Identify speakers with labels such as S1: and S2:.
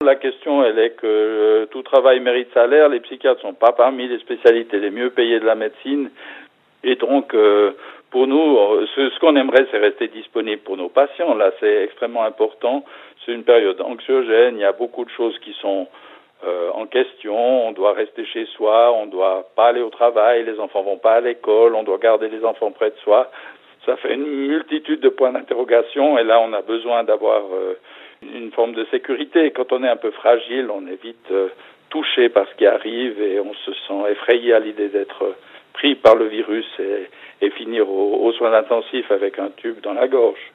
S1: La question, elle est que tout travail mérite salaire. Les psychiatres sont pas parmi les spécialités les mieux payées de la médecine. Et donc, pour nous, ce qu'on aimerait, c'est rester disponible pour nos patients. Là, c'est extrêmement important. C'est une période anxiogène. Il y a beaucoup de choses qui sont en question. On doit rester chez soi. On doit pas aller au travail. Les enfants vont pas à l'école. On doit garder les enfants près de soi. Ça fait une multitude de points d'interrogation. Et là, on a besoin d'avoir une forme de sécurité. Quand on est un peu fragile, on est vite touché par ce qui arrive et on se sent effrayé à l'idée d'être pris par le virus et finir aux soins intensifs avec un tube dans la gorge.